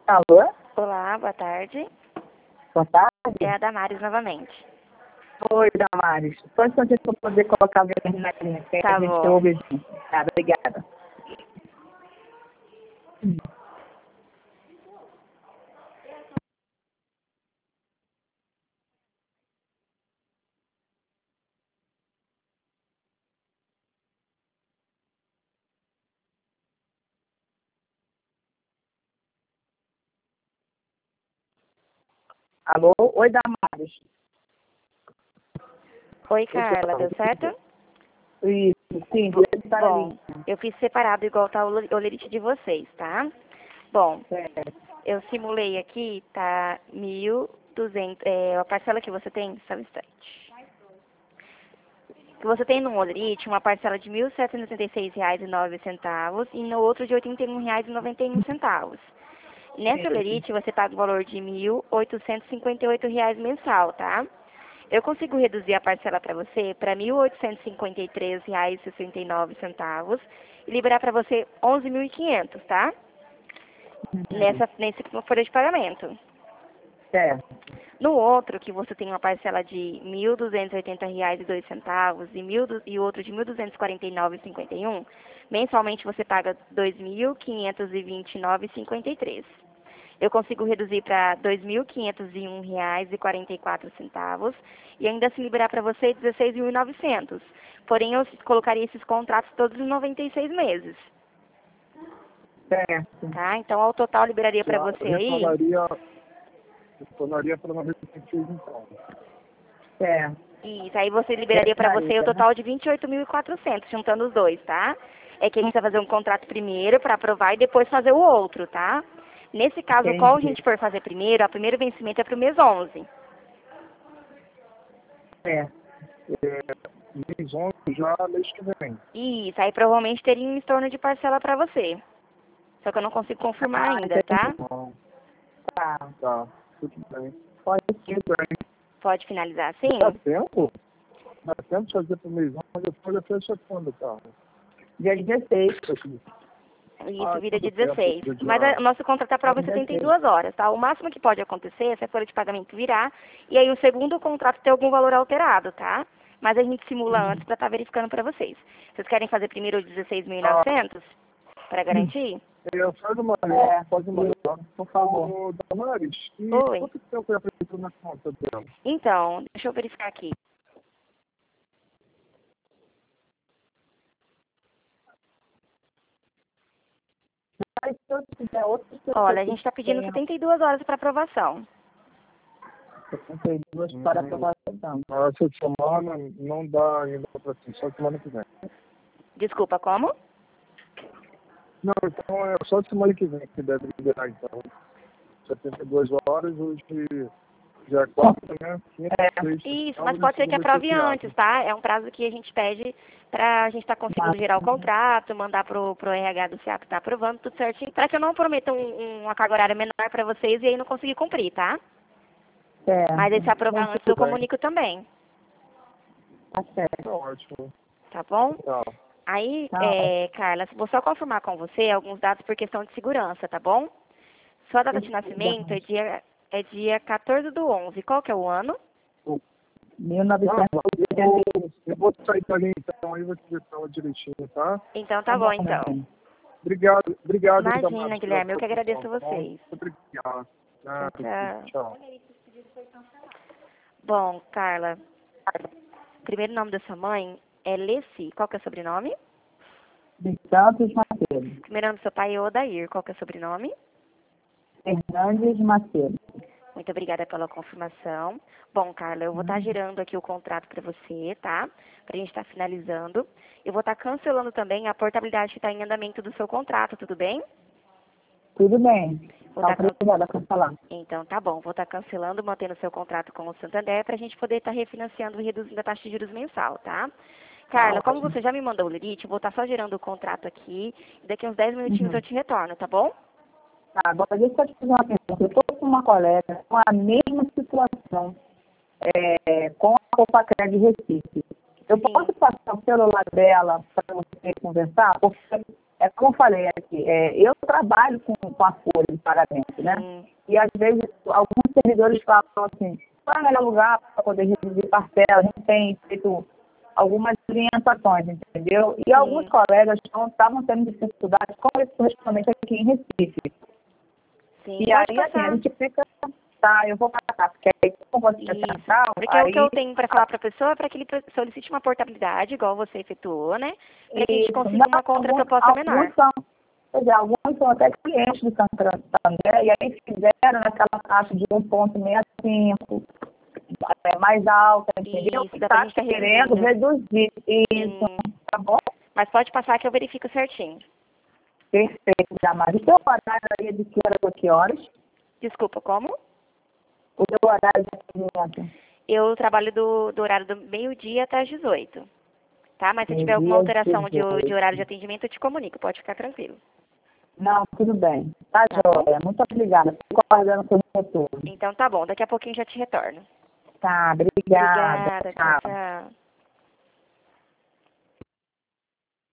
Alô? Olá, boa tarde. Boa tarde. É a Damares novamente. Oi, Damares. Só um instantinho para eu poder colocar o Guilherme na linha, que Tá a gente bom. ouve junto. Tá, obrigada. Alô? Oi, Damares. Oi, Carla, deu certo? Isso, sim, está na Bom, linha. eu fiz separado igual tá o olerite de vocês, tá? Bom, Certo. eu simulei aqui, tá 1.200, a parcela que você tem, só um instante. Que você tem no olerite uma parcela de R$ 1.786,09 e no outro de R$ 81,91. Nessa olerite você paga o valor de R$ 1.858 mensal, tá? Eu consigo reduzir a parcela para você para R$ 1.853,69 e liberar para você 11.500, tá? Nesse folha de pagamento. Certo. No outro, que você tem uma parcela de R$ 1.280,02 e outro de R$ 1.249,51, mensalmente você paga R$ 2.529,53. Eu consigo reduzir para R$ 2.501,44 e ainda se liberar para você R$ 16.900. Porém, eu colocaria esses contratos todos em 96 meses. Certo. Tá? Então, ao total, liberaria para você aí... Retornaria para 96 então. Certo. Isso, aí você liberaria para você o total de 28.400, juntando os dois, tá? É que a gente vai fazer um contrato primeiro para aprovar e depois fazer o outro, tá? Nesse caso, qual a gente for fazer primeiro, o primeiro vencimento é para o mês 11. Certo. Mês 11 já mês que vem. Isso, aí provavelmente teria um estorno de parcela para você. Só que eu não consigo confirmar ainda, tá? Não, Tá. tá, tudo bem. Pode Tudo bem. Pode finalizar assim? Dá tempo? Dá tempo de fazer para o mês 11, a folha fecha quando, tá? dia 16. Isso, vira de tudo tempo, 16. dia- Mas o nosso contrato aprova em 72 horas, tá? O máximo que pode acontecer é se a folha de pagamento virar e aí o segundo contrato ter algum valor alterado, tá? Mas a gente simula antes para estar verificando para vocês. Vocês querem fazer primeiro o 16.900 para garantir? Faz uma Por favor. Ô, Damares, e Oi. quanto tempo é apresentado na conta dela? Então, deixa eu verificar aqui. Mas se eu tiver outro... Olha, a gente está pedindo 72 horas para aprovação. 72 para aprovação. Essa semana não dá ainda para ti, só semana que vem. Desculpa, como? Não, então é só semana que vem que deve liberar, então. 72 horas, hoje já é quarta, né? Quinta, sexta. Isso, mas pode ser que aprove antes, tá? É um prazo que a gente pede pra gente estar conseguindo gerar o contrato, mandar pro RH do CA que tá aprovando, tudo certinho, pra que eu não prometa uma carga horária menor pra vocês e aí não conseguir cumprir, tá? Certo. Mas aí se aprovar antes eu comunico também, Tá certo. Tá ótimo. tá bom? Tá. Aí, Tá. Carla, vou só confirmar com você alguns dados por questão de segurança, tá bom? Sua data de nascimento é dia 14/11. Qual que é o ano? 1981. Eu vou sair dali então, aí vou te ver ela direitinho, tá? Então tá bom, então. Obrigado, Imagina, Damares, Guilherme, eu que pela agradeço atenção, tá bom? vocês. Obrigado. Tchau. Tchau. Bom, Carla, o primeiro nome da sua mãe é Leci. Qual que é o sobrenome? De Santos Macedo. O primeiro nome do seu pai é Odair. Qual que é o sobrenome? Fernandes Macedo. Muito obrigada pela confirmação. Bom, Carla, eu vou estar gerando aqui o contrato para você, tá? Para a gente estar finalizando. Eu vou estar cancelando também a portabilidade que está em andamento do seu contrato, tudo bem? Tudo bem. Vou Tá tá can- obrigada por falar. Então, tá bom. Vou estar cancelando, mantendo o seu contrato com o Santander para a gente poder estar refinanciando e reduzindo a taxa de juros mensal, tá? Carla, como você já me mandou o limite, eu vou estar só gerando o contrato aqui. E daqui uns 10 minutinhos eu te retorno, tá bom? Tá, agora deixa eu te fazer uma pergunta. Eu estou com uma colega com a mesma situação com a Copacred de Recife. Eu Sim. posso passar o celular dela para você conversar? Porque é como eu falei aqui, eu trabalho com a folha de pagamento, né? E às vezes alguns servidores falam assim, qual é o melhor lugar para poder reduzir parcela? A gente tem feito algumas orientações, entendeu? E alguns colegas estavam tendo dificuldade com esse correspondente aqui em Recife. Sim, E aí, assim, a gente fica, tá, eu vou passar, porque aí como você é central, porque aí, o que eu tenho para falar para a pessoa é para que ele solicite uma portabilidade, igual você efetuou, né? Para que a gente consiga uma contraproposta menor. Alguns são até clientes do Santo André, e aí fizeram naquela taxa de 1,65, mais alta, entendeu? Isso, E dá pra tá gente tá querendo reduzir isso, tá bom? Mas pode passar que eu verifico certinho. Perfeito, Damares. O teu horário aí é de que horas a que horas? Desculpa, como? O teu horário de atendimento? Eu trabalho do horário do meio-dia até às 18. Tá? Mas se tiver alguma alteração de horário de atendimento, eu te comunico. Pode ficar tranquilo. Não, tudo bem. Tá, joia. Muito obrigada. Fico aguardando o seu retorno. Então tá bom. Daqui a pouquinho já te retorno. Tá, obrigada. Obrigada. Tchau, tchau.